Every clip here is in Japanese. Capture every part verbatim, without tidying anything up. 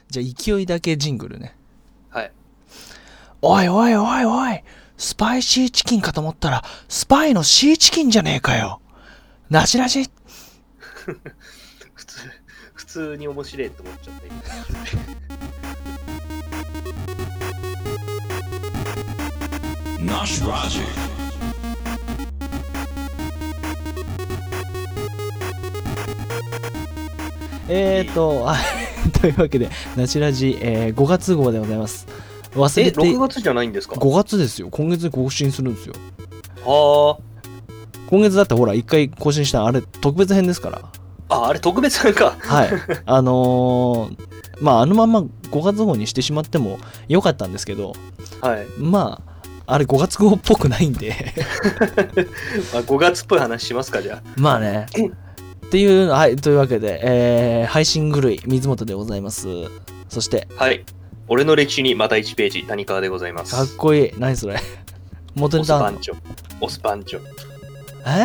じゃあ勢いだけジングルね。 はい。 おいおいおいおい、スパイシーチキンかと思ったらスパイのシーチキンじゃねえかよ。なしなし。 普通普通に面白いと思っちゃった今。ナシラジ。 えーとあというわけでナチラジ、えー、ごがつ号でございます。忘れて。 え、ろくがつじゃないんですか？ ごがつですよ。今月に更新するんですよ。 はあ。 今月だってほらいっかい更新したあれ特別編ですから。 あ、あれ特別編か。 はい。あのー、まああのままごがつ号にしてしまってもよかったんですけど、 はい。 まああれごがつ号っぽくないんでまあごがつっぽい話しますか、じゃあ。 まあね。っていう、はい、というわけで、えー、配信狂い水本でございます。そしてはい、俺の歴史にまたいちページ、谷川でございます。 かっこいい。何それ。元ネタあんの？ オスパンチョ。オスパンチョ。 え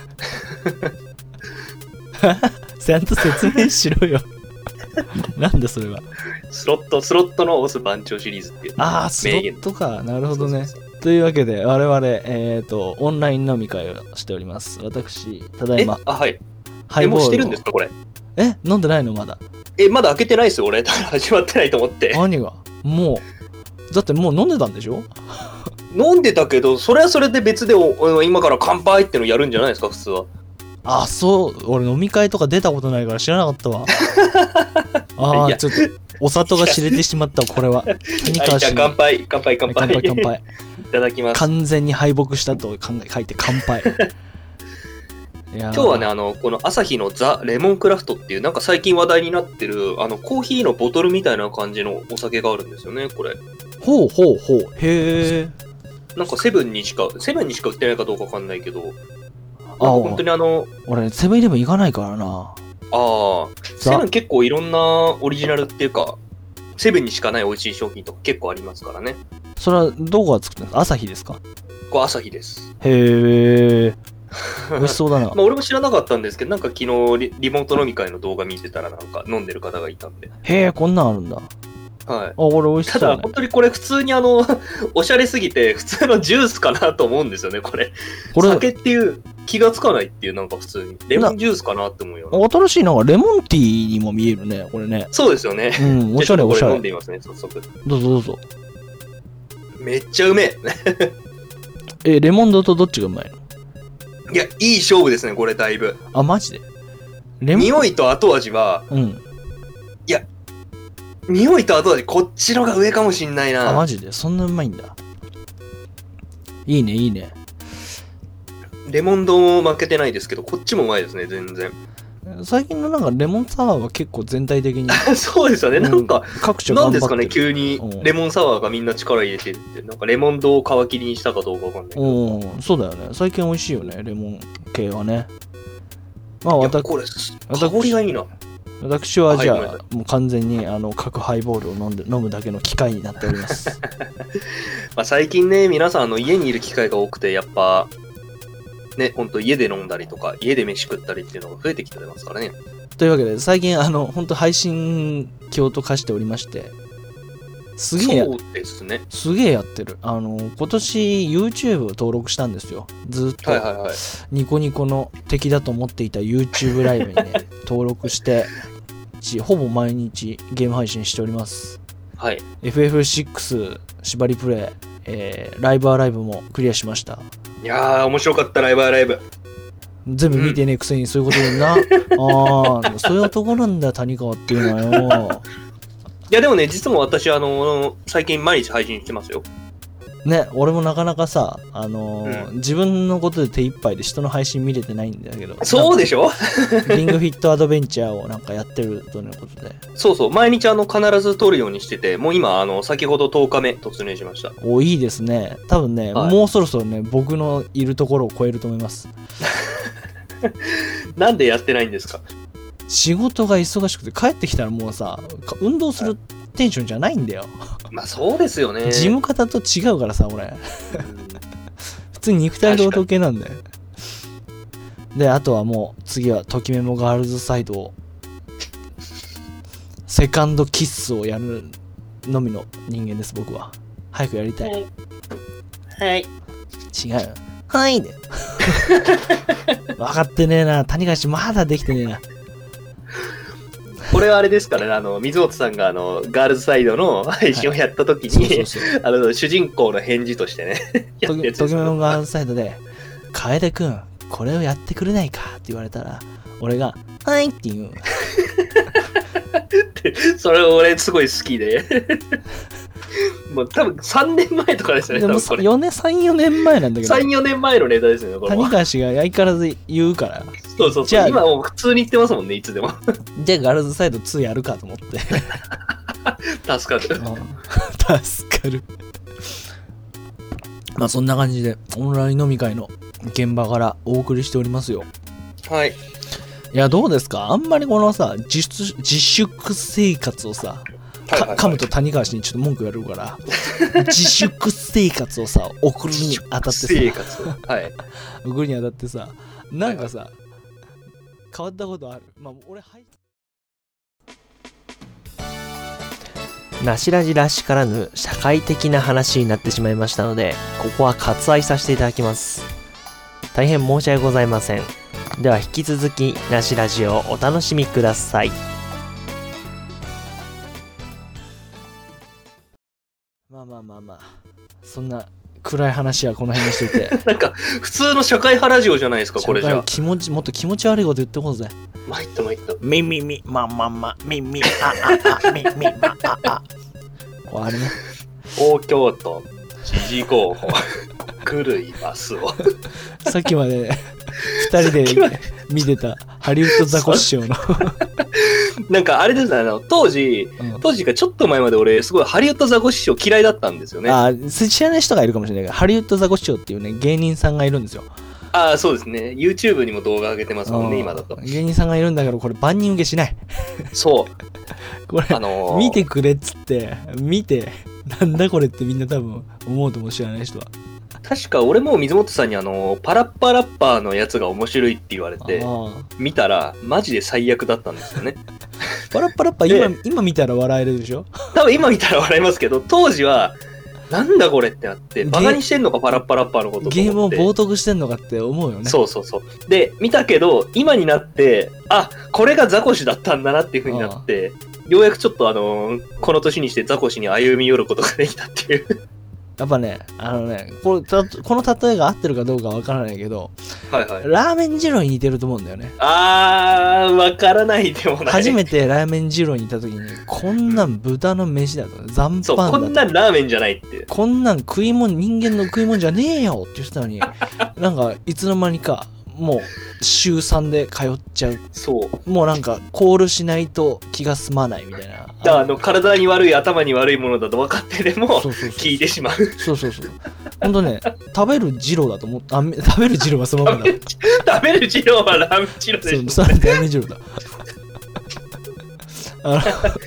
ちゃんと説明しろよ。なんだそれは。 スロット、スロットのオスパンチョシリーズっていう。 ああ、スロットか。なるほどね。そうそうそう。というわけで、我々、えっと、オンライン飲み会をしております。私、ただいま。 あ、はい。え、もうしてるんですか、これ。 え、飲んでないのまだ。 え、まだ開けてないですよ、俺。始まってないと思って。 何がもう、だってもう飲んでたんでしょ？ 飲んでたけど、それはそれで別でお今から乾杯ってのやるんじゃないですか、普通は。 あ、そう。俺飲み会とか出たことないから知らなかったわ。ああ、ちょっと、お里が知れてしまったわ、これは。 谷川氏。乾杯、乾杯、乾杯。 乾杯、乾杯。 いただきます。 完全に敗北したと書いて乾杯。 いや今日はね、あの、このアサヒのザ・レモンクラフトっていう、なんか最近話題になってる、あの、コーヒーのボトルみたいな感じのお酒があるんですよね、これ。 ほうほうほう。へえ。 なんかセブンにしか、セブンにしか売ってないかどうかわかんないけど、あ、本当にあの、 俺、セブンイレブン行かないからな。 ああ、セブン結構いろんなオリジナルっていうか、セブンにしかない美味しい商品とか結構ありますからね。 それはどこが作ってるんですか？アサヒですか？ これアサヒです。 へえ。美味しそうだな。 まあ俺も知らなかったんですけど、なんか昨日リ、リモート飲み会の動画見てたらなんか飲んでる方がいたんで。 へえ、こんなんあるんだ。 はい。 あ、俺美味しそう、ね。 ただ本当にこれ普通にあのおしゃれすぎて普通のジュースかなと思うんですよね、これ。これ酒っていう気がつかないっていう、なんか普通にレモンジュースかなって思うような。 新しいなんかレモンティーにも見えるね、これね。 そうですよね。 うん、おしゃれおしゃれ。 飲んでみますね、早速。 どうぞどうぞ。 めっちゃうめえ。 え、レモンドとどっちがうまいの？ いや、いい勝負ですね、これだいぶ。 あ、マジで？ レモン匂いと後味は、 うん。 いや、匂いと後味、こっちのが上かもしんないな。 あ、マジで？そんなうまいんだ。いいね、いいね。 レモン丼も負けてないですけど、こっちもうまいですね、全然。 最近のなんかレモンサワーは結構全体的にそうですよね、なんか、 各社なんですかね、急にレモンサワーがみんな力入れてるって、なんかレモン丼を皮切りにしたかどうかわかんないけど。 うん、そうだよね。最近美味しいよね、レモン系はね。まあ私、 これ香りがいいな。 私はじゃあもう完全にあの各ハイボールを飲んで飲むだけの機会になっております。 まあ最近ね、皆さんあの家にいる機会が多くて、やっぱね、ほんと家で飲んだりとか家で飯食ったりっていうのが増えてきてますからね。 というわけで最近あの本当配信鏡と化しておりまして、すげえ、 そうですね。 すげえやってる。あの今年 YouTube を登録したんですよ。ずっと、 はいはいはい、 ニコニコの敵だと思っていた YouTube ライブにね登録してほぼ毎日ゲーム配信しております。 はい。 エフエフシックス 縛りプレイ、えー、ライブアライブもクリアしました。 いやー面白かった、ライブアライブ。 全部見てねえくせにそういうこと言うな。ああ、そういう男なんだ谷川っていうのはよ。 いやでもね、実も私あの最近毎日配信してますよ。 ね、俺もなかなかさ、あのーうん、自分のことで手一杯で人の配信見れてないんだけど。 そうでしょ？ リングフィットアドベンチャーをなんかやってるということで。 そうそう、毎日あの必ず撮るようにしてて、もう今あの先ほどとおかめ突入しました。 お、いいですね。多分ね、はい、もうそろそろね、僕のいるところを超えると思います。 なんでやってないんですか？ 仕事が忙しくて帰ってきたらもうさ、運動するテンションじゃないんだよ。 まあそうですよね。 事務方と違うからさ、俺。普通に肉体労働系なんだよ。で、あとはもう次はときメモガールズサイドをセカンドキッスをやるのみの人間です、僕は。早くやりたい。 はい。はい、 違うよ。はいで。分かってねえな。谷川氏まだできてねえな。 これはあれですからね、あの、水本さんがあの、ガールズサイドの配信をやった時に、はい、そうそうそう、あの、主人公の返事としてね、 やったやつです。ときめもガールズサイドで、楓くん、これをやってくれないかって言われたら、俺が、はいって言う。 それ俺すごい好きで。もう多分さんねんまえとかですよね。 でもこれよねん、さん、よねんまえなんだけど。 さん、よねんまえのネタですよね、これ。 谷川氏が相変わらず言うから。 そうそうそう。じゃあ今もう普通に言ってますもんね、いつでも。 じゃあガールズサイドツーやるかと思って。 助かる。 助かる。まあそんな感じで、オンライン飲み会の現場からお送りしておりますよ。 はい。 いや、どうですか？あんまりこのさ、自粛、自粛生活をさ、か噛むと谷川氏にちょっと文句言われるから自粛生活をさ送るにあたってさ生活はい送るにあたってさなんかさ、はいはい、変わったことある？まあ俺はいなしラジらしからぬ社会的な話になってしまいましたので、ここは割愛させていただきます。大変申し訳ございません。では引き続きなしラジをお楽しみください。まあまあまあまあ、そんな暗い話はこの辺にしといて。 なんか普通の社会派ラジオじゃないですか、これじゃ。 気持ちもっと気持ち悪いこと言ってこうぜ。 参った参った。 みみみまままみみあああみみまああ。これあれね。 東京都知事候補狂いますを。 さっきまで二人で見てたハリウッドザコシショウの。 なんかあれですね、あの当時、うん、当時がちょっと前まで俺すごいハリウッドザコシショウ嫌いだったんですよね。 ああ、知らない人がいるかもしれないけど、ハリウッドザコシショウっていうね芸人さんがいるんですよ。 ああ、そうですね。YouTube にも動画上げてますもんね、今だと。 芸人さんがいるんだけど、これ万人受けしない。 そう。 これ、あのー、見てくれっつって見てなんだこれってみんな多分思うとも知らない人は。 確か俺も水本さんにあのパラッパラッパーのやつが面白いって言われて見たらマジで最悪だったんですよね。 パラッパラッパー今今見たら笑えるでしょ。 多分今見たら笑いますけど、当時はなんだこれってなってバカにしてんのかパラッパラッパーのことと思って、 ゲームを冒涜してんのかって思うよね。 そうそうそう。で見たけど今になってあこれがザコシだったんだなっていう風になって、ようやくちょっとあのー、この年にしてザコシに歩み寄ることができたっていう。 やっぱね、あのね、これたこの例えが合ってるかどうかわからないけど、 はいはい、 ラーメン二郎に似てると思うんだよね。 あー、わからないでもない。 初めてラーメン二郎にいた時に、こんなん豚の飯だと、残飯だと。 そう、こんなんラーメンじゃないって。 こんなん食い物、人間の食い物じゃねえよって言ってたのに、なんかいつの間にか、もう週さんで通っちゃう。 そう。 もうなんかコールしないと気が済まないみたいな。 だあの体に悪い頭に悪いものだと分かってでも聞いてしまう。 そうそうそう。ほんとね、食べる二郎だと思った。あ、食べる二郎はそのままだ。 食べる二郎はラーメン二郎でしょ。 そう、それラーメン二郎だ。あ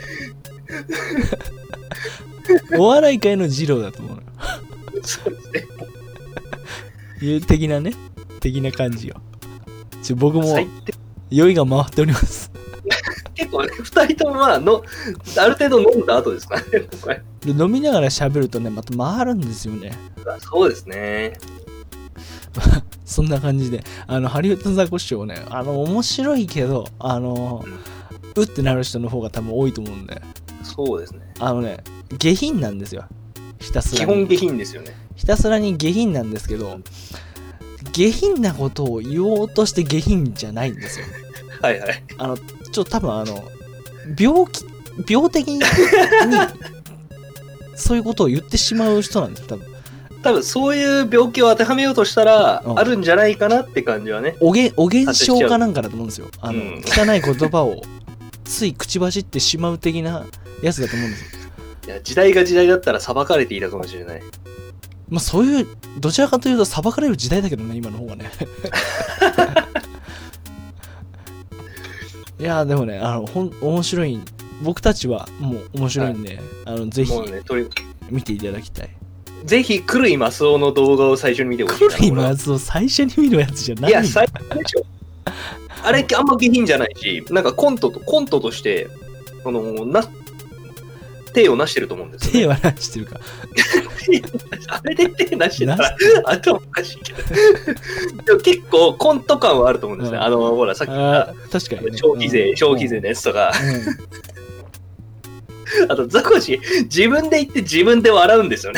のお笑い界の二郎だと思うの。 そうですね。 いう的なね。的な感じよ。ちょ僕も酔いが回っております。 結構ね、二人ともまあのある程度飲んだ後ですかね。 で飲みながら喋るとねまた回るんですよね。 そうですね。 そんな感じであのハリウッドザコシショウねあの面白いけどあの、うん、うってなる人の方が多分多いと思うんで。 そうですね。 あのね下品なんですよ。ひたすらに基本下品ですよね。 ひたすらに下品なんですけど。下品なことを言おうとして下品じゃないんですよ。 はいはい。 あの、ちょっと多分あの、病気、病的に、そういうことを言ってしまう人なんですよ、多分。 多分そういう病気を当てはめようとしたら、うん、あるんじゃないかなって感じはね。 おげ、おげん症かなんかだと思うんですよ。あの、うん、汚い言葉をつい口走ってしまう的なやつだと思うんですよ。 いや、時代が時代だったら裁かれていたかもしれない。 まあそういうどちらかというと裁かれる時代だけどね今の方がね。いやでもねあのほん面白い僕たちはもう面白いんで、はい、あのぜひ見ていただきたい。 ぜひ狂いマスオの動画を最初に見てほしい。 狂いマスオ最初に見るやつじゃない。 いや最初でしょ。あれあんま下品じゃないし、なんかコントとコントとしてあの、な、手をなしてると思うんですよ、ね。 手はなしてるか。 あれで手なしてたら、頭おかしいけど。でも結構コント感はあると思うんですね。うん、あの、ほら、さっき言った、 確かに、ね、 消費税、うん、消費税のやつとか。うん、あと、ザコシ、自分で言って自分で笑うんですよね。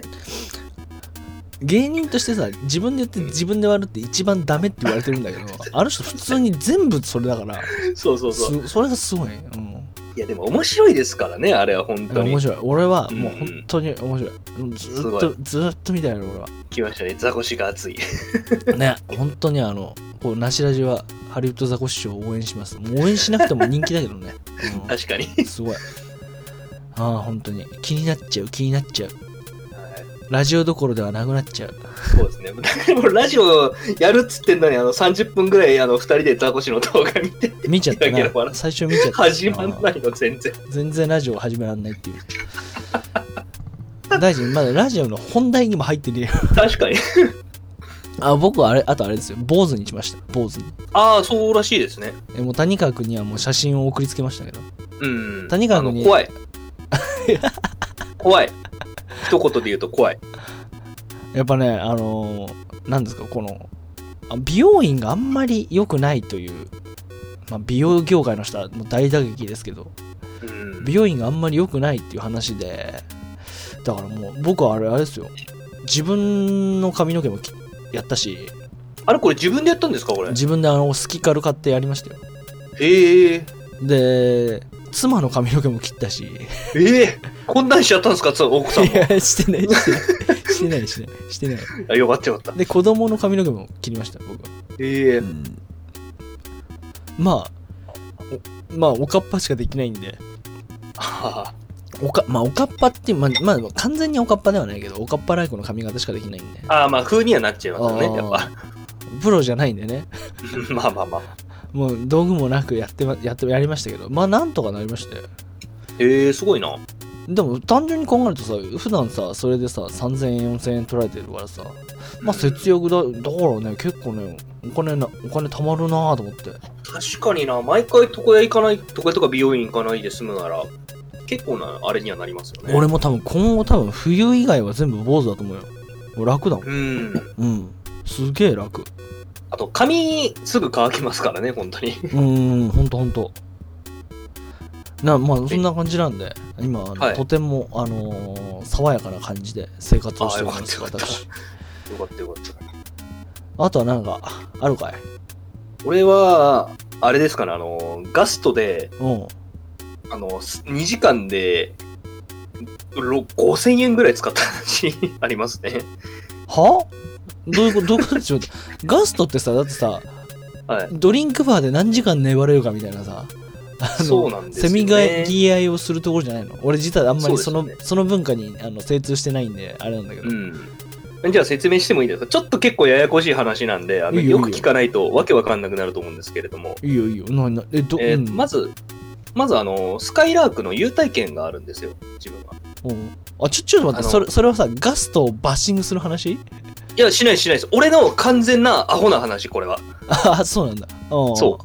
芸人としてさ、自分で言って自分で笑うって一番ダメって言われてるんだけど、あの人普通に全部それだから、 そうそうそう。 それがすごい。うん、 いやでも面白いですからね、あれは本当に。 面白い。俺はもう本当に面白い。うん、ずっとずっと見たよ、俺は。 来ましたね、ザコシが熱い。 ね、本当にあの、こう、なしラジはハリウッドザコシショウを応援します。もう応援しなくても人気だけどね。 うん、確かに。 すごい。ああ、本当に。気になっちゃう、気になっちゃう。ラジオどころではなくなっちゃう。 そうですね。でもラジオやるっつってんのに、あのさんじゅっぷんぐらいあのふたりでザコシの動画見て。 見ちゃったな。最初見ちゃった。 始まんないの、全然。 全然ラジオ始めらんないっていう。大臣、まだラジオの本題にも入ってねえよ。 確かに。 あ、僕はあれ、あとあれですよ。坊主にしました。坊主に。 ああ、そうらしいですね。 え、もう谷川君にはもう写真を送りつけましたけど。 うん。 谷川君に。 怖い。怖い。一言で言うと怖い。 やっぱね、あのー、なんですか、この、美容院があんまり良くないという、まあ、美容業界の人はもう大打撃ですけど、うん、美容院があんまり良くないっていう話で、だからもう僕はあれ、あれですよ、自分の髪の毛もやったし、 あれこれ自分でやったんですか、これ。 自分であのスキカル買ってやりましたよ。 へえ。 で、妻の髪の毛も切ったし。 ええー、こんなんしちゃったんですか、奥さんも。 いや、してない、してない。してない、してない。してない。 あ、よかったよかった。 で、子供の髪の毛も切りました、僕は。 ええーうん、 まあ、まあ、おかっぱしかできないんで。 はあ、 おか、まあ、おかっぱって、まあ、まあ、完全におかっぱではないけど、おかっぱライクの髪型しかできないんで。 ああ、まあ、風にはなっちゃいますよね、やっぱ。 プロじゃないんでね。 まあまあまあ。 もう道具もなくやってま、やってやりましたけど、まあなんとかなりまして。 へえー、すごいな。 でも単純に考えるとさ、普段さ、それでさ、さんぜんえん、よんせんえん取られてるからさ、まあ節約だ、だからね、結構ね、お金な、お金貯まるなぁと思って。 確かにな、毎回床屋行かない、床屋とか美容院行かないで済むなら、結構な、あれにはなりますよね。 俺も多分今後多分冬以外は全部坊主だと思うよ。もう楽だもん。 うん。 うん。すげえ楽。 あと、髪すぐ乾きますからね、本当に。 うーん、ほんとほんと。な、まあ、そんな感じなんで、今、あのはい、とても、あのー、爽やかな感じで生活をしております、私。 よかったよかった。 あとはなんか、あるかい？ 俺は、あれですかね、あの、ガストで、 うん、 あの、にじかんで、ごせんえんぐらい使った話ありますね。 は？どういうこと、どういうことでしょう。ガストってさ、だってさ、はい、ドリンクバーで何時間粘れるかみたいなさ、 あのそうなんですよね、 せみがぎ合いをするところじゃないの？俺実はあんまりその、そ、ね、その文化にあの精通してないんで、あれなんだけど。うん、 じゃあ説明してもいいですか？ちょっと結構ややこしい話なんで、あのいいよよく聞かないとわけわかんなくなると思うんですけれども。 いいよいいよ。ななえどえーうん、まず、まずあの、スカイラークの優待券があるんですよ、自分は。 うん、あ、ちょ、ちょっと待って、それ、それはさ、ガストをバッシングする話？ いや、しないしないです。俺の完全なアホな話、これは。 あ、そうなんだ。 そう。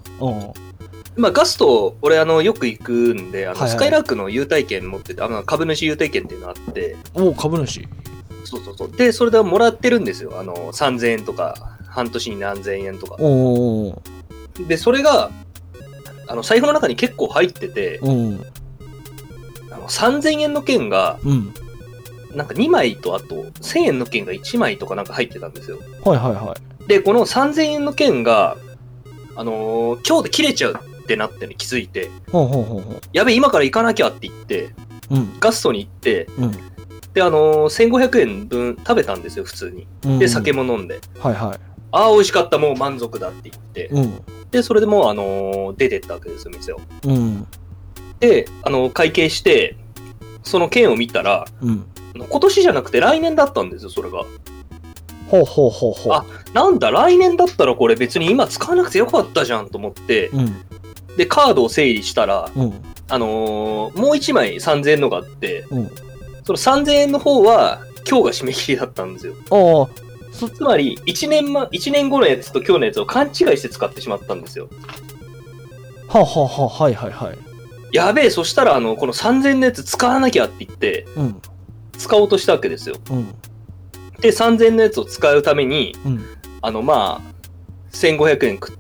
まあ、ガスト、俺、あの、よく行くんで、あの、はいはい、スカイラークの優待券持ってて、あの、株主優待券っていうのがあって。 お株主そうそうそう。で、それでもらってるんですよ。あの、さんぜんえんとか、半年に何千円とか。 おで、それが、あの、財布の中に結構入ってて、あのさんぜんえんの券が、 うんなんかにまいとあとせんえんの券がいちまいとかなんか入ってたんですよ。 はいはいはい。 で、このさんぜんえんの券が、あのー、今日で切れちゃうってなって気づいて、 ほうほうほうほうやべ、今から行かなきゃって言って、 うん、 ガストに行って、 うん、 で、あのー、せんごひゃくえんぶん食べたんですよ、普通に。 うん、 で、酒も飲んで。 はいはい。 ああ、美味しかった、もう満足だって言って、 うん、 で、それでもう、あのー、出てったわけですよ、店を。 うん、 で、あのー、会計して、その券を見たら、 うん今年じゃなくて来年だったんですよ、それが。 ほうほうほうほう。 あ、なんだ、来年だったらこれ別に今使わなくてよかったじゃんと思って、 うん、 で、カードを整理したら、 うん、 あのー、もういちまいさんぜんえんのがあって、 うん、 そのさんぜんえんの方は今日が締め切りだったんですよ。 ああ。 つまりいちねんま、いちねんごのやつと今日のやつを勘違いして使ってしまったんですよ。 はあ、はあはあ、はいはいはい。 やべえ、そしたらあのこのさんぜんえんのやつ使わなきゃって言って、 うん、 使おうとしたわけですよ。 うん、 でさんぜんえんのやつを使うために、 うん、 あのまあせんごひゃくえん食って、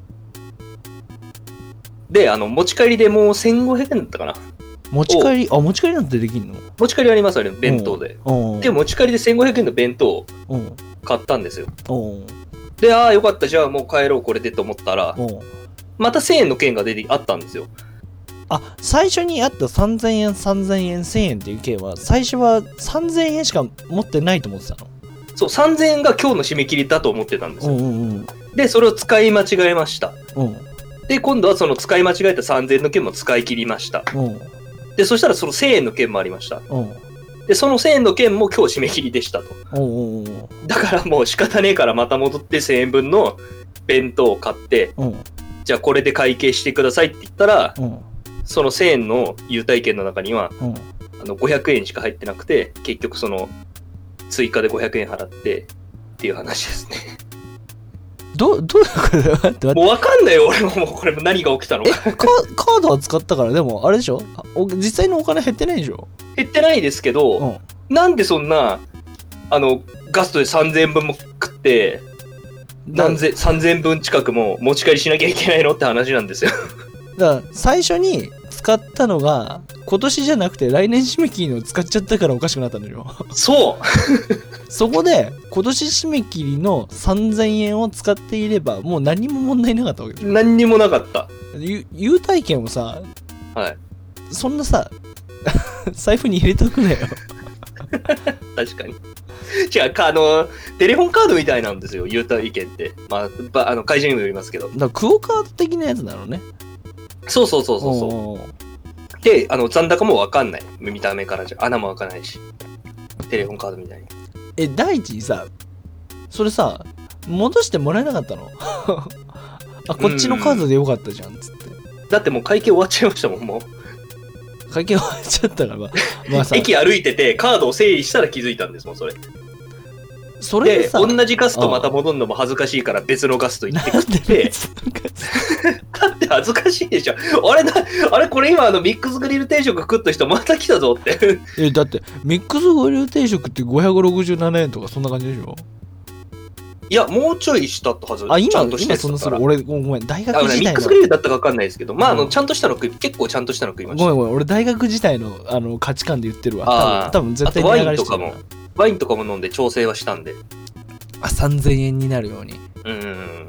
であの持ち帰りでもうせんごひゃくえんだったかな。 持ち帰り、あ、持ち帰りなんてできんの？ 持ち帰りありますあれ、弁当で。で持ち帰りでせんごひゃくえんの弁当を買ったんですよ。で、ああよかった、じゃあもう帰ろうこれでと思ったら、またせんえんの券が出てあったんですよ。 あ、最初にあったさんぜんえん、さんぜんえん、せんえんっていう券は、最初はさんぜんえんしか持ってないと思ってたの？ そう、さんぜんえんが今日の締め切りだと思ってたんですよ。 うんうんうん、で、 それを使い間違えました。 うん、 で、今度はその使い間違えたさんぜんえんの券も使い切りました。うん、で、そしたらそのせんえんの券もありました。うん、で、そのせんえんの券も今日締め切りでしたと。うんうんうん、だからもう仕方ねえからまた戻ってせんえんぶんの弁当を買って、うん、じゃあこれで会計してくださいって言ったら、うん、そのせんえんの優待券の中には、うん、あのごひゃくえんしか入ってなくて、結局その追加でごひゃくえん払ってっていう話ですね。 ど, どういうことだ？ もう分かんないよ俺も。もうこれも何が起きたのか。 え、カ, カードは使ったから、でもあれでしょ、実際のお金減ってないでしょ？ 減ってないですけど、うん、なんでそんなあのガストでさんぜんえんぶんも食って何千さんぜんえんぶん近くも持ち帰りしなきゃいけないのって話なんですよ。 だから最初に使ったのが今年じゃなくて来年締め切りの使っちゃったからおかしくなったんだよ。 そうそこで今年締め切りのさんぜんえんを使っていればもう何も問題なかったわけです。 何にもなかった。 優待券をさ、 はい、 そんなさ財布に入れとくなよ。 確かに。違うか、あのテレホンカードみたいなんですよ優待券って。まああの会社にもよりますけど、 だからクオカード的なやつなのね。 そうそうそうそうそうで、あの残高も分かんない、見た目からじゃ穴も開かないし、テレホンカードみたいに。 え、第一にさ、それさ戻してもらえなかったの？あ、こっちのカードでよかったじゃんっつって。 だってもう会計終わっちゃいましたもん。もう会計終わっちゃったから、まあ、まあさ、 駅歩いててカードを整理したら気づいたんですもんそれ。 それでさ、 同じガストまた戻るのも恥ずかしいから別のガスト行って食ってだって恥ずかしいでしょ。あれだ、あれこれ今あのミックスグリル定食食った人また来たぞって。 え、だってミックスグリル定食ってごひゃくろくじゅうななえんとかそんな感じでしょ？ いやもうちょいしたとはず。 あ、今ちゃんとしたやつだったら。 今そんなする。俺ごめん、大学時代のミックスグリルだったか分かんないですけど、まああのちゃんとしたの食い、結構ちゃんとしたの食いました。 ごめんごめん、俺大学時代のあの価値観で言ってるわ。あ、多分絶対にワインとかもワインとかも飲んで調整はしたんで。 あ、さんぜんえんになるように。うん。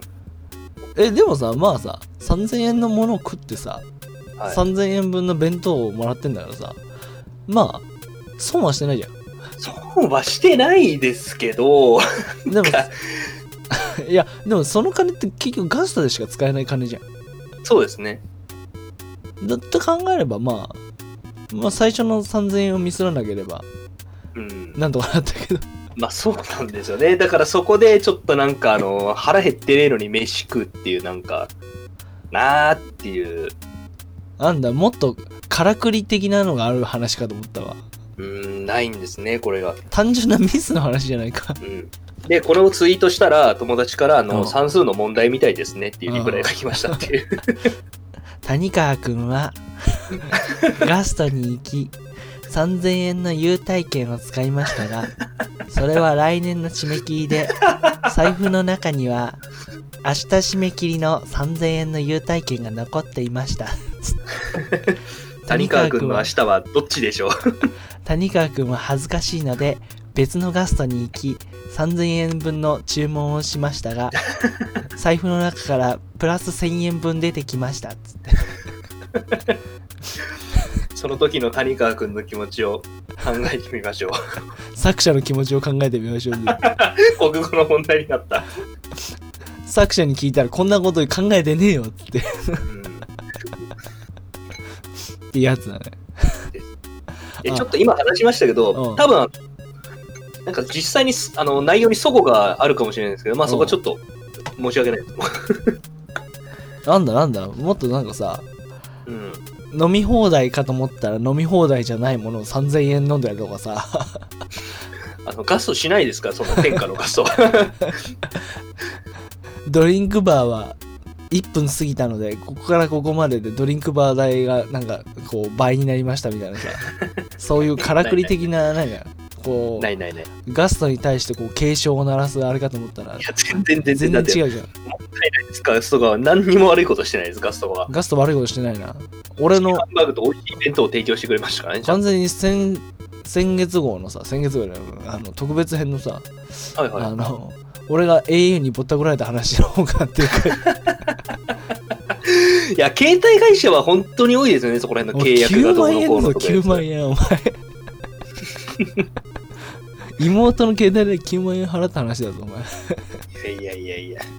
え、でもさ、まあさ、さんぜんえんのものを食ってさ、はい、さんぜんえんぶんの弁当をもらってんだからさ、まあ損はしてないじゃん。 損はしてないですけど、 でもいや、でもその金って結局ガストでしか使えない金じゃん。 そうですね。 だって考えれば、まあ、まあ最初のさんぜんえんをミスらなければ、うん、なんとかなったけど。 まあそうなんですよね。だからそこでちょっとなんかあの腹減ってねえのに飯食うっていうなんかなーっていう。 なんだ、もっとからくり的なのがある話かと思ったわ。 うーん、ないんですねこれが。 単純なミスの話じゃないか。 うん。でこれをツイートしたら友達からあの算数の問題みたいですねっていうリプライが来ましたっていう。 谷川くんはガストに行きさんぜんえんの優待券を使いましたが、それは来年の締め切りで財布の中には明日締め切りのさんぜんえんの優待券が残っていました。 谷川くんの明日はどっちでしょう。 谷川くんは恥ずかしいので別のガストに行きさんぜんえんぶんの注文をしましたが、財布の中からプラスせんえんぶん出てきましたっつって。 その時の谷川くんの気持ちを考えてみましょう。 作者の気持ちを考えてみましょう。 国語の問題になった。 作者に聞いたらこんなこと考えてねえよって、うん、ってやつだね。 えちょっと今話しましたけど、多分なんか実際にあの内容に齟齬があるかもしれないですけど、まあそこはちょっと申し訳ないです。 なんだなんだ、もっとなんかさ、うん、飲み放題かと思ったら飲み放題じゃないものをさんぜんえん飲んだりとかさ。 あのガストしないですか、その天下のガスト。 ドリンクバーはいっぷん過ぎたのでここからここまででドリンクバー代がなんかこう倍になりましたみたいなさそういうからくり的ななんかこうないないないガストに対してこう警鐘を鳴らすあれかと思ったら、 いや全然全然全然違うじゃん。 もったいないです。ガストが何にも悪いことしてないです。ガストがガスト悪いことしてないな。俺のハンバーグと美味しい弁当を提供してくれましたからね。 完全に先先月号のさ先月号のあの特別編のさ、 はいはい、 あの俺が エーユー にぼったくられた話の方がっていうかいや携帯会社は本当に多いですよね。そこら辺の契約がどうのこうのとかきゅうまんえんお前妹の携帯できゅうまんえん払った話だぞお前いやいやいやいや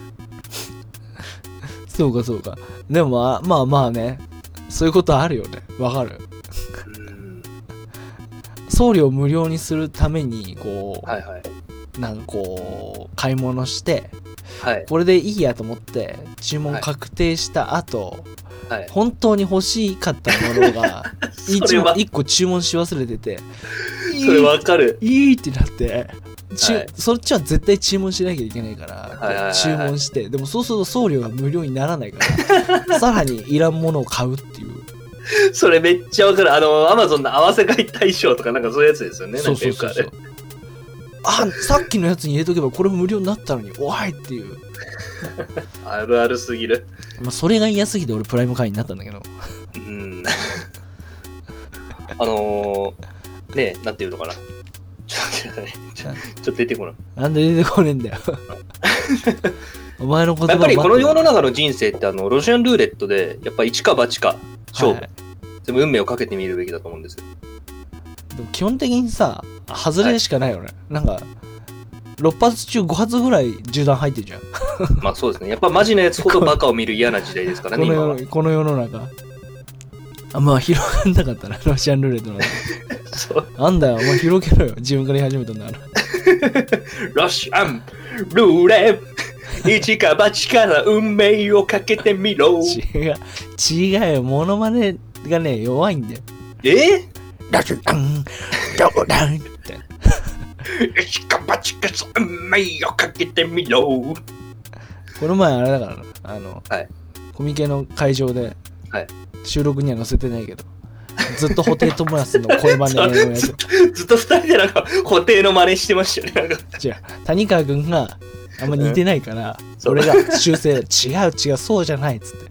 そうかそうか。でもまあまあまあね、そういうことあるよね。わかる。 うん送料無料にするためにこう、 はいはい、 なんかこう買い物して、 はい、 これでいいやと思って注文確定した後、はい、本当に欲しかったものがいっこ注文し忘れててそれわかるいいってなって、はい、そっちは絶対注文しなきゃいけないから、はいはいはい、注文して、でもそうすると送料が無料にならないからさらにいらんものを買うっていうそれめっちゃわかる。あのアマゾンの合わせ買い対象とかなんかそういうやつですよね。 そうそうそうそう。あ、さっきのやつに入れとけばこれ無料になったのにおいっていうあるあるすぎる。 まあそれが嫌すぎて俺プライム会員になったんだけどうんあのー、ねえなんていうのかな、ちょっとねちょっと出てこない。 なんで出てこねえんだよお前の言葉やっぱりこの世の中の人生ってあのロシアンルーレットでやっぱ一か八か勝負、はい、全部運命をかけてみるべきだと思うんですよ。 でも基本的にさ外れしかないよね、はい、なんかろっ発中ご発ぐらい銃弾入ってるじゃんまあそうですね。やっぱマジなやつほどバカを見る嫌な時代ですからねこの世、今はこの世の中あまあ広がんなかったなロシアンルーレットなんてそうなんだよお前広げろよ自分から言い始めたんだからロシアンルーレット一か八から運命をかけてみろ。 違う違うよ、モノマネがね弱いんだよ。 えロシアンどこだって一か八か運命をかけてみろ。 この前あれだからあの、はい、コミケの会場で、はい、収録には載せてないけどずっと布袋寅泰の声真似のやつずっと二人でなんか布袋の真似してましたよね。なんか違う谷川君があんま似てないから、うん、俺が修正違う違うそうじゃないっつって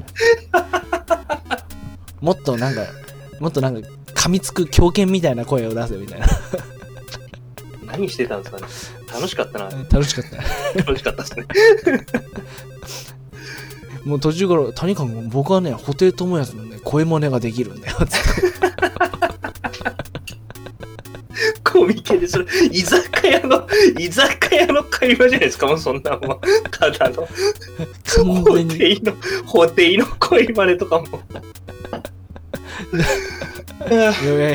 もっとなんかもっとなんか噛みつく狂犬みたいな声を出せみたいな何してたんですかね。楽しかったな。 楽しかった楽しかったですねもう途中から谷川君僕はね布袋寅泰のね声真似ができるんだよつってコミケでそれ居酒屋の居酒屋の会話じゃないですか。もうそんなもんただの完全に布袋の布袋の声真似とかもやべえ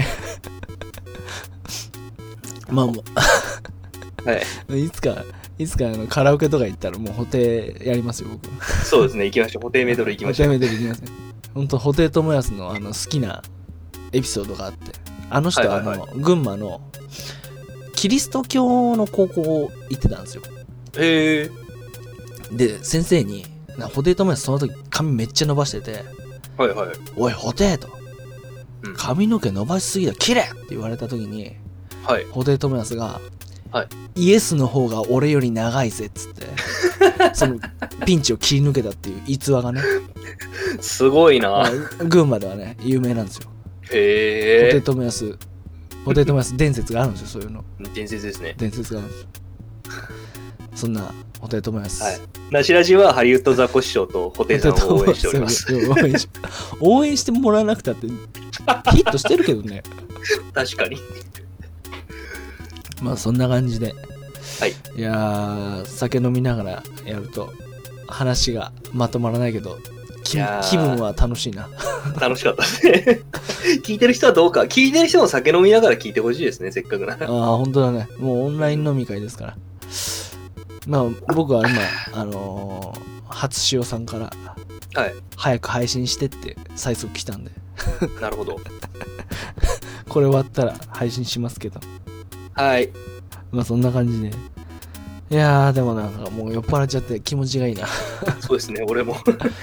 まあもう、はい、いつかいつかあのカラオケとか行ったらもう布袋やりますよ僕。 そうですね、行きましょう。布袋メドレー行きましょう。 布袋メドレー行きますね。本当布袋寅泰のあの好きなエピソードがあって、あの人はあの、はいはいはい、群馬のキリスト教の高校行ってたんですよ。 へえ。 で先生にな布袋寅泰その時髪めっちゃ伸ばしてて、 はいはい。 おい布袋と、うん、髪の毛伸ばしすぎだ切れって言われた時に、はい、布袋寅泰がはい、イエスの方が俺より長いぜっつってそのピンチを切り抜けたっていう逸話がねすごいな、まあ、 群馬ではね有名なんですよ。 へえ。 布袋寅泰布袋寅泰伝説があるんですよ。そういうの伝説ですね。 伝説があるんですよ。そんな布袋寅泰、はい、 なしラジはハリウッドザコシショウと布袋さんを応援しております応援し応援してもらわなくたってヒットしてるけどね確かに。 まあそんな感じで、 はい、 いやー酒飲みながらやると話がまとまらないけど気, 気分は楽しいな楽しかったですね聞いてる人はどうか、聞いてる人も酒飲みながら聞いてほしいですね、せっかくなら。 ああ本当だね、もうオンライン飲み会ですから。まあ僕は今あのー、初塩さんから、はい、早く配信してって催促来たんでなるほどこれ終わったら配信しますけど、 はい。 まあそんな感じでいやーでもなんかもう酔っ払っちゃって気持ちがいいな。 そうですね、俺も。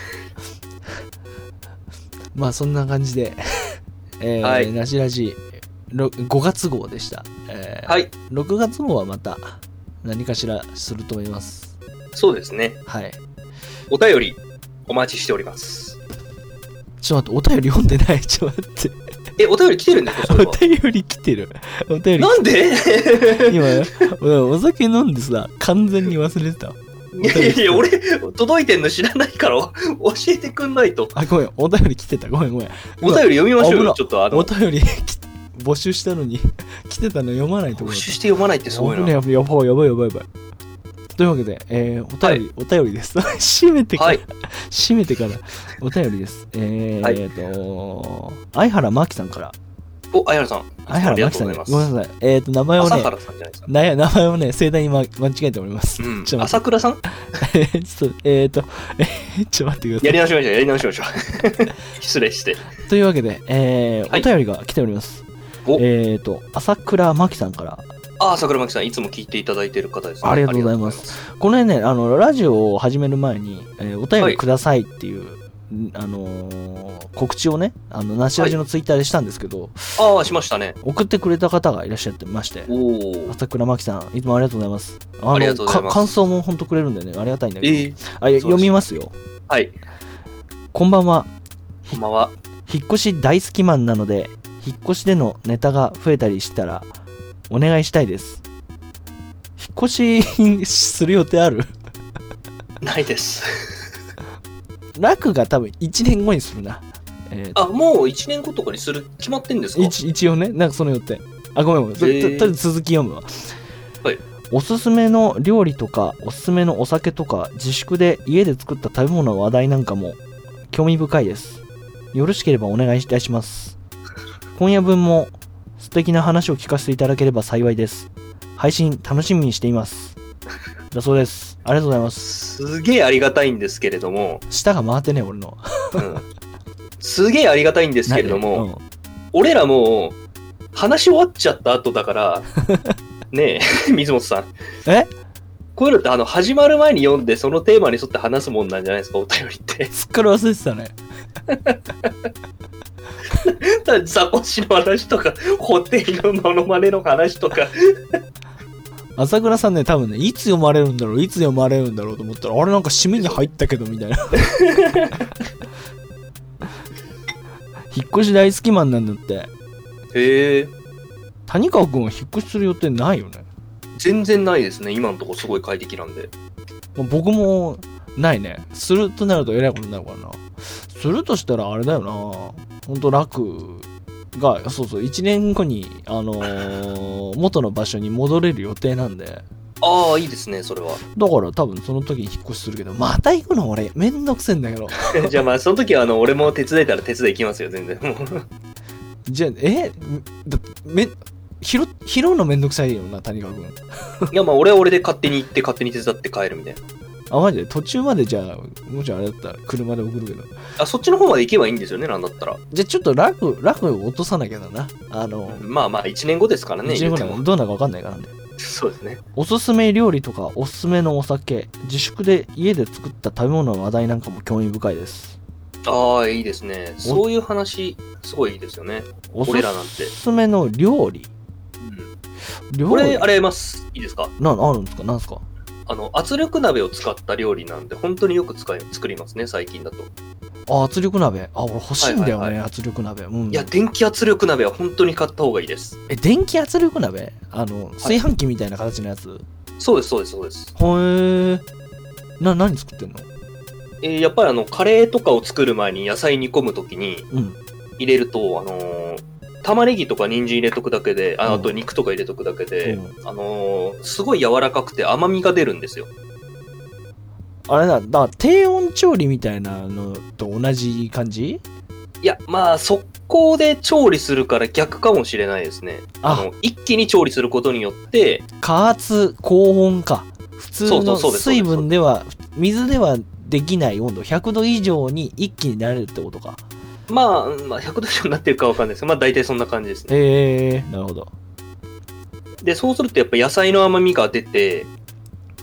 まあそんな感じで、えーはい、なしラジごがつ号でした、えー。はい。ろくがつ号はまた何かしらすると思います。 そうですね。 はい。 お便りお待ちしております。 ちょっと待って、お便り読んでない。ちょっと待って。 え、お便り来てるんですか？ お便り来てる。お便り。 なんで今、お酒飲んでさ、完全に忘れてた。 いやいやいや、俺、届いてんの知らないから、教えてくんないと。 あ、ごめん、お便り来てた。ごめんごめん。 お便り読みましょうよ、ちょっとあの。 お便り募集したのに、来てたの読まないと思う。 募集して読まないってすごいな。 やばいやばいやばいやばいやばい。というわけで、えー、お便り、はい、お便りです。閉めてから、はい、閉めてから、お便りです。えー、はい、えーと、相原真紀さんから。 お、相原さん。 相原真紀さん、ごめんなさい。えーと、名前をね、 朝原さんじゃないですか。 名前をね、盛大に、ま、間違えております。 うん、ちょ朝倉さんちょっと、えーと、えー、ちょっと待ってください。 やり直しましょう、やり直しましょう。失礼して。 というわけで、えー、はい、お便りが来ております。えーと、朝倉真紀さんから。 ああ、桜巻さん、いつも聞いていただいている方ですね。 ありがとうございます。この辺ね、あの、ラジオを始める前に、えー、お便りくださいっていう、はい、あのー、告知をね、あの、なしラジのツイッターでしたんですけど、 はい、ああ、しましたね。 送ってくれた方がいらっしゃってまして、 お朝倉真紀さん、いつもありがとうございます。あのありがとうございます。 感想も本当くれるんでね、ありがたいんだけど、 えー、 あ読みますよ。 はい。 こんばんは。 こんばんは。 引っ越し大好きマンなので、引っ越しでのネタが増えたりしたら、お願いしたいです。引っ越しする予定ある？ ないです。 ラクが多分いちねんごにするな。 えー、あ、もういちねんごとかにする決まってんですか？ 一, 一応ね、なんかその予定。あ、ごめんごめん。とりあえず続き読むわ。 はい。 おすすめの料理とか、おすすめのお酒とか、自粛で家で作った食べ物の話題なんかも興味深いです。よろしければお願いいたします。今夜分も素敵な話を聞かせていただければ幸いです。配信楽しみにしています。だそうです。ありがとうございます。 すげえありがたいんですけれども。 舌が回ってね、俺の。 うん、すげえありがたいんですけれども、うん、俺らもう話終わっちゃった後だから、ねえ、水本さん。 えこういうのってあの始まる前に読んでそのテーマに沿って話すもんなんじゃないですか、お便りって。 すっかり忘れてたね。 ザコシの話とか、ホテルのモノマネの話とか。 朝倉さんね、多分ね、いつ読まれるんだろう、いつ読まれるんだろうと思ったら、あれなんか締めに入ったけど、みたいな。引っ越し大好きマンなんだって。 へえ。 谷川くんは引っ越しする予定ないよね。 全然ないですね。今のところすごい快適なんで。 僕もないね。するとなるとえらいことになるからな。するとしたらあれだよな。ほんと楽が、そうそう、いちねんごに、あのー、元の場所に戻れる予定なんで。 ああ、いいですね、それは。 だから多分その時に引っ越しするけど、また行くの俺、めんどくせえんだけど。 じゃあまあ、その時はあの、俺も手伝えたら手伝い行きますよ、全然。 じゃあ、えだめ、拾、拾うのめんどくさいよな、谷川君。 いや、まあ、俺は俺で勝手に行って、勝手に手伝って帰るみたいな。 あ、マジで途中までじゃあ、もしあれだったら車で送るけど。 あ、そっちの方まで行けばいいんですよね、なんだったら。 じゃあちょっと楽、楽を落とさなきゃだな。あの、 まあまあ、いちねんごですからね。 いちねんごなのどうなるか分かんないからね。 そうですね。 おすすめ料理とか、おすすめのお酒、自粛で家で作った食べ物の話題なんかも興味深いです。 ああ、いいですね。そういう話、すごいいいですよね。俺らなんて。 おすすめの料理。 うん。料理これ、あれます。いいですか？ な、あるんですか？なんですか？ あの、圧力鍋を使った料理なんで、本当によく使い、作りますね、最近だと。 あ、圧力鍋。あ、俺欲しいんだよね、はいはいはい、圧力鍋。うん。 いや、電気圧力鍋は本当に買った方がいいです。 え、電気圧力鍋？あの、炊飯器みたいな形のやつ？はい、 そうです、そうです、そうです。 へー。な、何作ってんの？ えー、やっぱりあの、カレーとかを作る前に野菜煮込むときに、入れると、うん、あのー、玉ねぎとか人参入れとくだけで、あ, あと肉とか入れとくだけで、うん、あのー、すごい柔らかくて甘みが出るんですよ。 あれだ、だから低温調理みたいなのと同じ感じ？ いや、まあ、速攻で調理するから逆かもしれないですね。あの、一気に調理することによって、 加圧、高温か。普通の水分では、水ではできない温度、ひゃくど以上に一気になれるってことか。 まあ、まあ、ひゃくど以上になってるかわかんないですけど、まあ大体そんな感じですね。 へえー、なるほど。 で、そうするとやっぱ野菜の甘みが出て、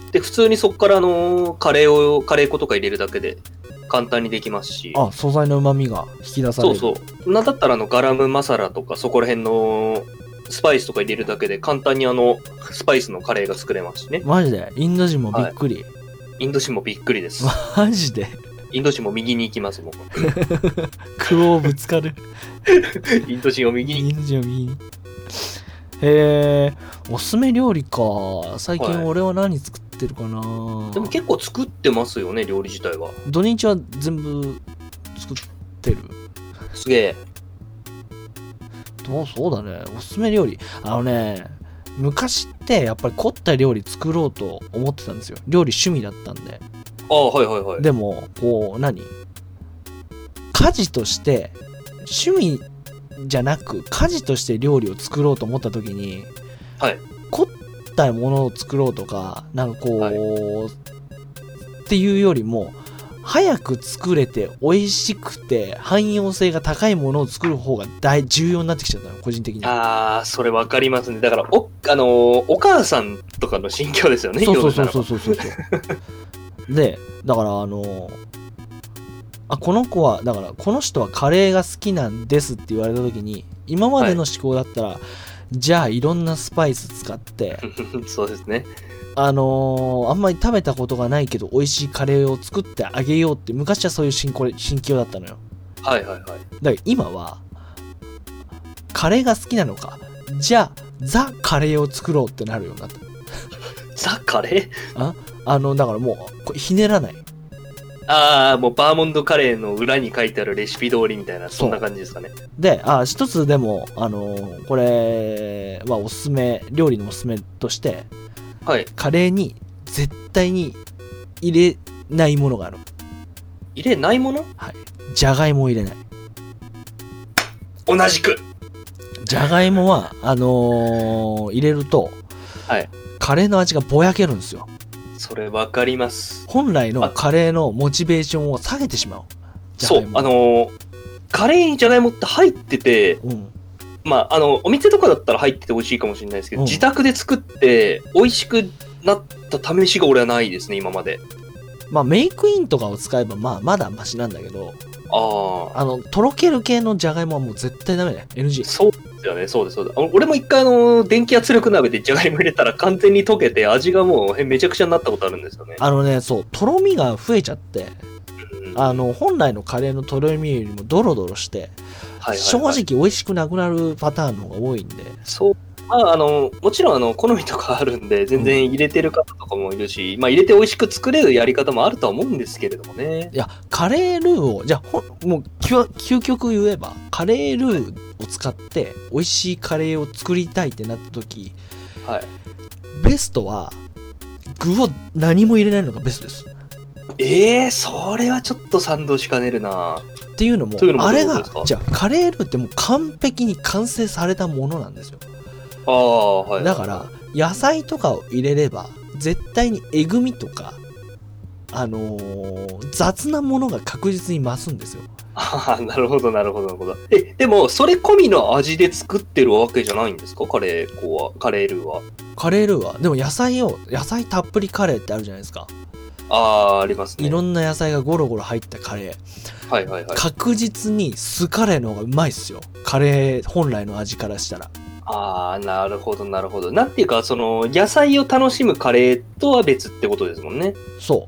で、普通にそこからあのカレーを、カレー粉とか入れるだけで簡単にできますし。 あ、素材の旨味が引き出される。 そうそう。なんだったらあのガラムマサラとかそこら辺のスパイスとか入れるだけで簡単にあのスパイスのカレーが作れますしね。 マジでインド人もびっくり。はい、 インド人もびっくりです。 マジでインド人も右に行きます、もう。 クオぶつかる。 インド人を右に。 インド人を右に。へえ、おすすめ料理か。最近俺は何作ってるかな、はい、 でも結構作ってますよね、料理自体は。 土日は全部作ってる。 すげえ。 どうそうだね。おすすめ料理。あのね、昔ってやっぱり凝った料理作ろうと思ってたんですよ。料理趣味だったんで。 ああ、はいはいはい。 でも、こう、何家事として、趣味じゃなく、家事として料理を作ろうと思った時に、 はい。 凝ったものを作ろうとか、なんかこう、はい、っていうよりも、早く作れて美味しくて汎用性が高いものを作る方が大重要になってきちゃったの、個人的に。 ああ、それわかりますね。だからお、あのー、お母さんとかの心境ですよね。 そうそうそうそうそうそうで、だからあのー、あ、この子はだからこの人はカレーが好きなんですって言われた時に、今までの思考だったら、はい、じゃあいろんなスパイス使ってそうですね。 あのー、あんまり食べたことがないけど美味しいカレーを作ってあげようって、昔はそういう心境だったのよ。 はいはいはい。 だから今はカレーが好きなのか、じゃあザカレーを作ろうってなるようになった。 ザカレー？ ああのだからもうこれひねらない。 ああ、もうバーモントカレーの裏に書いてあるレシピ通りみたいな、そんな感じですかね。 で、あ一つでもあのー、これはおすすめ、料理のおすすめとして、 はい、 カレーに絶対に入れないものがある。 入れないもの？ はい。じゃがいもを入れない。 同じく。 じゃがいもはあのー、入れると、 はい、 カレーの味がぼやけるんですよ。 それわかります。 本来のカレーのモチベーションを下げてしまう。 そう、あのー、カレーにじゃがいもって入ってて、うん、まあ、あの、お店とかだったら入ってて美味しいかもしれないですけど、うん、自宅で作って美味しくなった試しが俺はないですね、今まで。 まあ、メイクインとかを使えば、まあ、まだマシなんだけど、 ああの、とろける系のじゃがいもはもう絶対ダメだよ。エヌジー。 そうですよね、そうです、そうです。俺も一回、あの、電気圧力鍋でじゃがいも入れたら完全に溶けて、味がもうめちゃくちゃになったことあるんですよね。 あのね、そう、とろみが増えちゃって、うん、あの、本来のカレーのとろみよりもドロドロして、はいはいはい、正直美味しくなくなるパターンの方が多いんで。 そう。まあ、あの、もちろん、あの、好みとかあるんで、全然入れてる方とかもいるし、うん、まあ、入れて美味しく作れるやり方もあるとは思うんですけれどもね。 いや、カレールーを、じゃあ、ほもう、究極言えば、カレールーを使って、美味しいカレーを作りたいってなった時、 はい。 ベストは、具を何も入れないのがベストです。 ええー、それはちょっと賛同しかねるな。 っていうのも、うのもあれが、じゃあ、カレールーってもう完璧に完成されたものなんですよ。 ああ、はい。 だから、野菜とかを入れれば、絶対にえぐみとか、あのー、雑なものが確実に増すんですよ。 ああ、なるほど、なるほど、なるほど。え、でも、それ込みの味で作ってるわけじゃないんですか？カレー粉は、カレールーは。 カレールーは、でも野菜を、野菜たっぷりカレーってあるじゃないですか。 ああ、ありますね。 いろんな野菜がゴロゴロ入ったカレー。 はいはいはい。 確実に酢カレーの方がうまいっすよ。カレー本来の味からしたら。 ああ、なるほどなるほど。なんていうか、その、野菜を楽しむカレーとは別ってことですもんね。 そう。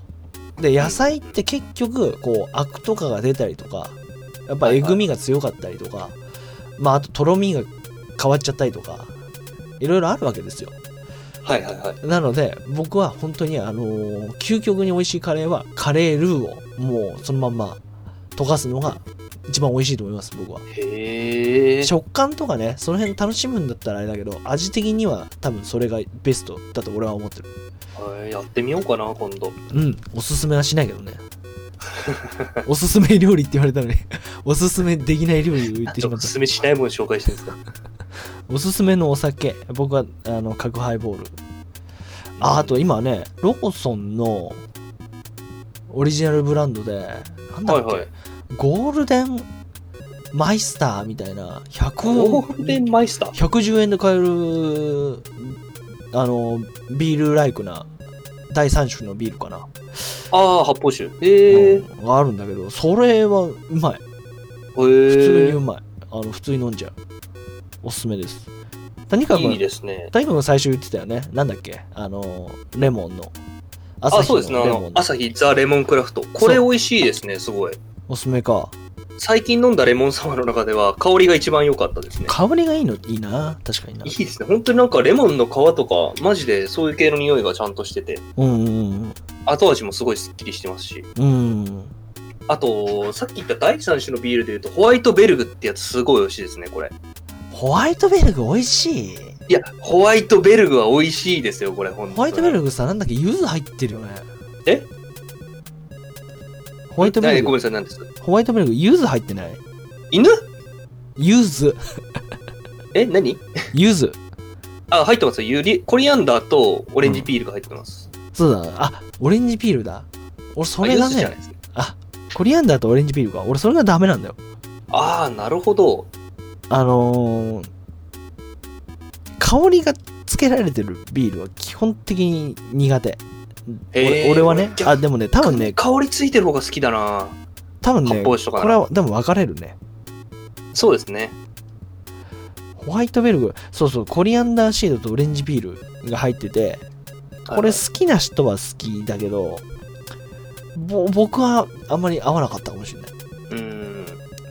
で、野菜って結局、こう、アクとかが出たりとか、やっぱえぐみが強かったりとか、はいはい、まあ、あととろみが変わっちゃったりとか、いろいろあるわけですよ。 はいはいはい。 なので、僕は本当に、あのー、究極に美味しいカレーは、カレールーをもうそのまんま溶かすのが一番美味しいと思います、僕は。 へー。 食感とかね、その辺楽しむんだったらあれだけど、味的には多分それがベストだと俺は思ってる。 やってみようかな、今度。 うん、おすすめはしないけどね。おすすめ料理って言われたのに、おすすめできない料理を言ってしまった。 おすすめしないもの紹介してるんですか？ おすすめのお酒、僕はあの角ハイボール。あ、あと今ね、ローソンのオリジナルブランドで、なんだっけ、はいはい、ゴールデンマイスターみたいな、ひゃくゴールデンマイスターひゃくじゅうえんで買える、あの、ビールライクな第三種のビールかな。 ああ、発泡酒。へえ、 うん。があるんだけど、それはうまい。へえ。 普通にうまい。あの、普通に飲んじゃう。おすすめです。谷川君、 いいですね。 谷川君最初言ってたよね。なんだっけあの、レモンの。朝あ、そうですね。あの、朝日ザ・レモンクラフト。これ美味しいですね、すごい。 おすすめか。 最近飲んだレモンサワーの中では香りが一番良かったですね。 香りがいいのいいな。確かにな。 いいですね。本当になんかレモンの皮とか、マジでそういう系の匂いがちゃんとしてて。 うんうんうん。 後味もすごいスッキリしてますし。 うん。 あと、さっき言った第三種のビールで言うと、ホワイトベルグってやつすごい美味しいですね、これ。 ホワイトベルグ美味しい。 いや、ホワイトベルグは美味しいですよ、これ、ほんとに。 ホワイトベルグさ、なんだっけ、柚子入ってるよね。 えホワイトベルグ。 ごめんなさい、何ですか？ ホワイトベルグ、柚子入ってない？ 犬？ 柚子。 え、何？ 柚子。 あ、入ってますよ。コリアンダーとオレンジピールが入ってます。 うん、そうだ。あ、オレンジピールだ。俺、それがね、ねあ、コリアンダーとオレンジピールか。俺、それがダメなんだよ。 あー、なるほど。 あのー、香りがつけられてるビールは基本的に苦手。俺, 俺はね、あ、でもね、多分ね、 香りついてる方が好きだな。 多分ね、これは、でも分かれるね。 そうですね。 ホワイトベルグ、そうそう、コリアンダーシードとオレンジピールが入ってて、これ好きな人は好きだけど、ぼ僕はあんまり合わなかったかもしれない。 うーん。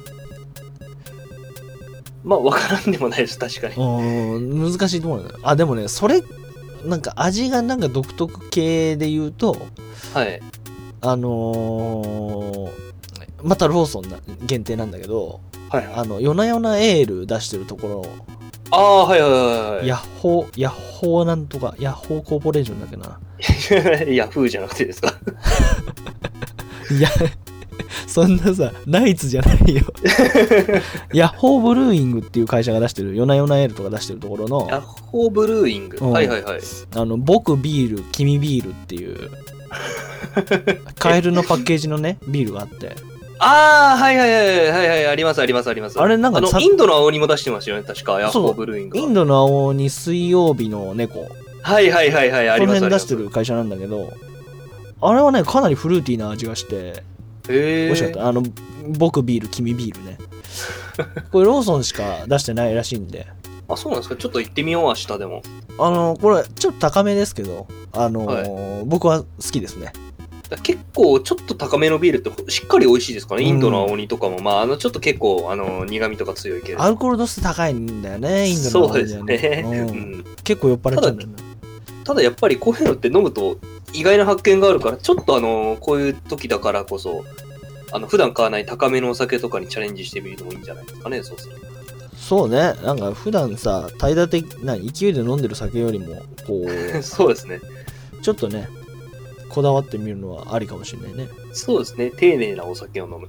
まあ、分からんでもないです、確かに。 うん、難しいと思うよ。あ、でもね、それ、なんか味がなんか独特系で言うと、 はい。 あのー、またローソンな限定なんだけど、 はいはい、 あの、夜な夜なエール出してるところ、 ああ、はいはいはいはい。 ヤッホー、ヤッホーなんとか、ヤッホーコーポレーションだっけな。 ヤフーじゃなくてですか？ いや、そんなさ、ナイツじゃないよ。ヤッホーブルーイングっていう会社が出してる、夜な夜なエールとか出してるところの、 ヤッホーブルーイング、うん、はいはいはい。 あの、僕ビール、君ビールっていう、カエルのパッケージのね、ビールがあって。 ああ、はいはいはいはいはい、ありますありますあります。 あれなんか、 あの、インドの青鬼も出してますよね、確か、ヤッホーブルーイング。 インドの青鬼、水曜日の猫。 はいはいはいはい、あります。 この辺出してる会社なんだけど、あれはね、かなりフルーティーな味がして、 へー、 美味しかった。あの、僕ビール、君ビールね。これローソンしか出してないらしいんで。 あ、そうなんですか。ちょっと行ってみよう、明日でも。 あの、これ、ちょっと高めですけど、あのーはい、僕は好きですね。 結構ちょっと高めのビールってしっかり美味しいですかね、うん、インドの青鬼とかも、まあ、あのちょっと結構あの苦味とか強いけど、 アルコール度数高いんだよね、インドの青鬼はね。そうですね、うんうん、結構酔っ払っちゃうんだよね。 ただやっぱりこういうのって飲むと意外な発見があるから、ちょっとあのこういう時だからこそ、あの普段買わない高めのお酒とかにチャレンジしてみるのもいいんじゃないですかね、そうすると。 そうね、なんか普段さ、怠惰的な勢いで飲んでる酒よりも、こう、 そうですね。ちょっとね、こだわってみるのはありかもしれないね。 そうですね。丁寧なお酒を飲む。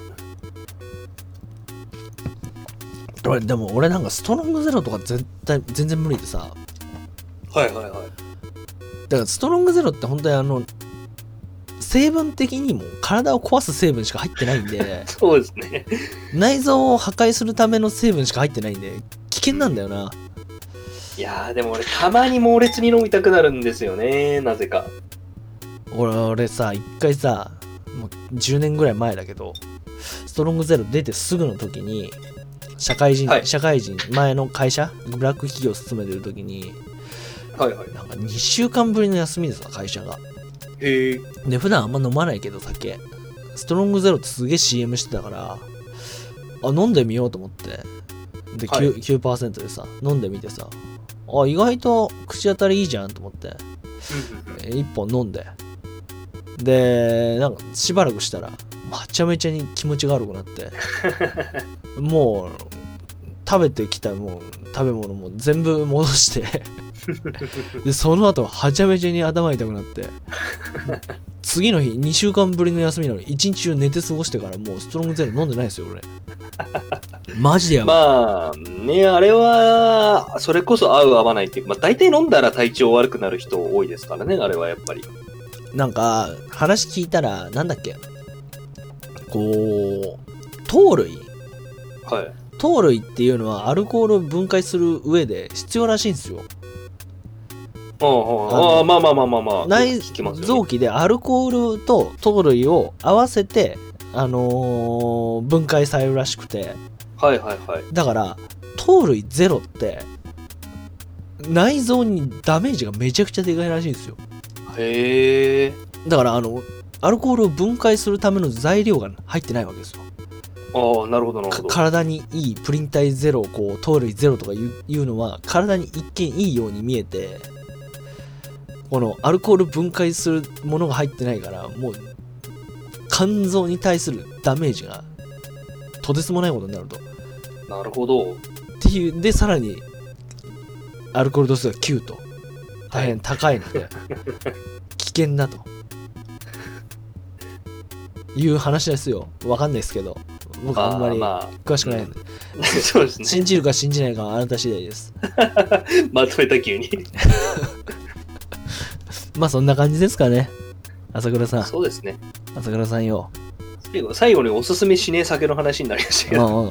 俺でも俺なんかストロングゼロとか絶対全然無理でさ。 はいはいはい。だからストロングゼロって本当にあの成分的にも体を壊す成分しか入ってないんで。 そうですね。 内臓を破壊するための成分しか入ってないんで危険なんだよな。 いやーでも俺たまに猛烈に飲みたくなるんですよね、なぜか。 俺, 俺さ一回さもうじゅうねんぐらい前だけどストロングゼロ出てすぐの時に社会人、はい、社会人前の会社ブラック企業勤めてる時に、 はいはい、 なんかにしゅうかんぶりの休みでさ会社が。 へえ。 で普段あんま飲まないけど酒ストロングゼロってすげえ シーエム してたからあ飲んでみようと思ってで きゅう,、はい、きゅうパーセント でさ飲んでみてさあ意外と口当たりいいじゃんと思っていっぽん飲んででなんかしばらくしたらめちゃめちゃに気持ちが悪くなってもう食べてきたもう食べ物も全部戻してでその後はちゃめちゃに頭痛くなって次の日にしゅうかんぶりの休みなのにいちにち中寝て過ごしてからもうストロングゼロ飲んでないですよ俺。マジでやばい。 まあね、あれはそれこそ合う合わないっていうか、まあ、大体飲んだら体調悪くなる人多いですからね、あれはやっぱり。 なんか話聞いたらなんだっけこう糖類、 はい、 糖類っていうのはアルコールを分解する上で必要らしいんですよ。 ああ、まあまあまあまあまあ。 内臓器でアルコールと糖類を合わせて、あのー、分解されるらしくて。 はいはいはい。 だから、糖類ゼロって、内臓にダメージがめちゃくちゃでかいらしいんですよ。 へえ。 だから、あの、アルコールを分解するための材料が入ってないわけですよ。 ああ、なるほどなるほど。 体にいいプリン体ゼロ、こう糖類ゼロとかいういうのは体に一見いいように見えて、このアルコール分解するものが入ってないから、もう肝臓に対するダメージがとてつもないことになると。 なるほど。 っていうで、さらにアルコール度数がきゅうと大変高いので、はい、危険だという話ですよ。わかんないですけど、僕はあんまり詳しくないので、 まあそうですね、 信じるか信じないかはあなた次第です。 まとめた急にまあそんな感じですかね、朝倉さん。 そうですね、 朝倉さんよ。 最後におすすめしねえ酒の話になりましたけど、うん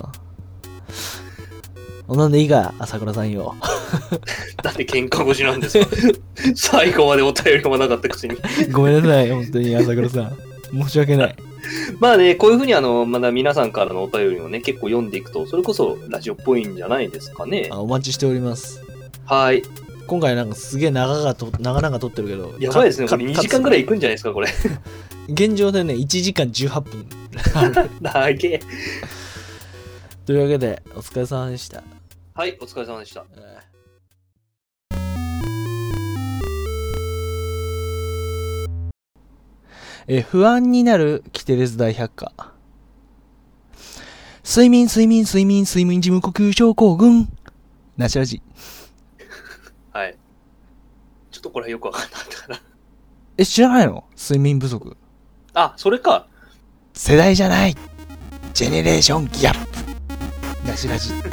うん、なんでいいか朝倉さんよ。 なんで喧嘩腰なんですか。最後までお便りもなかったくせに。 ごめんなさい、本当に朝倉さん、申し訳ない。 まあね、こういうふうにあの、まだ皆さんからのお便りをね、結構読んでいくと、それこそラジオっぽいんじゃないですかね。 あ、お待ちしております。 はい。 今回なんかすげえ長々と、長々撮ってるけど。 やばいですね、これにじかんぐらいいくんじゃないですか、これ。 現状でね、いちじかんじゅうはっぷん。 長え。 というわけで、お疲れ様でした。 はい、お疲れ様でした。えーえ不安になるキテレツ大百科。睡眠睡眠睡眠睡眠時無呼吸症候群なしらじ。 はい。ちょっとこれよくわかんなかったかな。 え、知らないの？睡眠不足。 あ、それか。 世代じゃない。ジェネレーションギャップなしらじ。